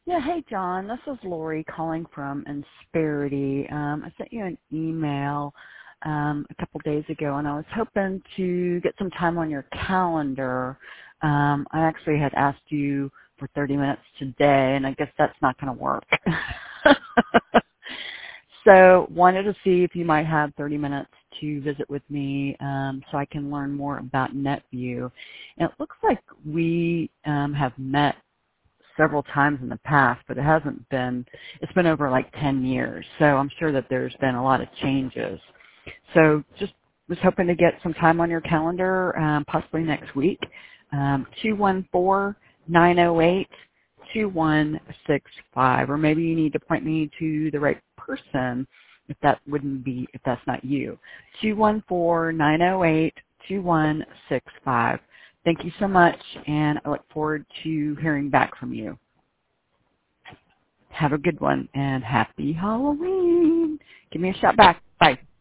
Yeah, hey John, this is Lori calling from Insperity. I sent you an email a couple days ago, and I was hoping to get some time on your calendar. I actually had asked you for 30 minutes today, and I guess that's not going to work. So wanted to see if you might have 30 minutes to visit with me so I can learn more about NetView. And it looks like we have met several times in the past, but it's been over like 10 years. So I'm sure that there's been a lot of changes. So just was hoping to get some time on your calendar, possibly next week, 214-908-2165, or maybe you need to point me to the right person if that's not you. 214-908-2165. Thank you so much, and I look forward to hearing back from you. Have a good one, and happy Halloween. Give me a shout back. Bye.